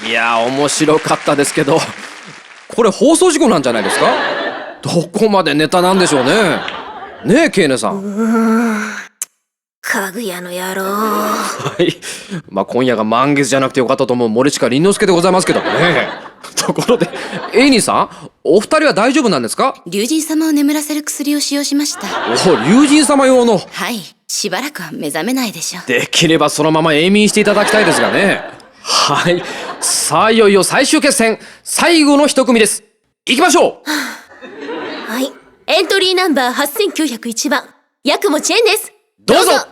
いやー、面白かったですけど、これ放送事故なんじゃないですか？どこまでネタなんでしょうね。ねえ、ケイネさん。 かぐやの野郎。 はい。まあ、今夜が満月じゃなくてよかったと思う森近倫之介でございますけどね。ところで、エイニーさん、お二人は大丈夫なんですか？ 龍神様を眠らせる薬を使用しました。 お、龍神様用の。 はい、しばらくは目覚めないでしょう。 できればそのまま永眠していただきたいですがね。はい。さあ、いよいよ最終決戦、最後の一組です。行きましょう。 はい、エントリーナンバー8901番、八雲千恵です。 どうぞ。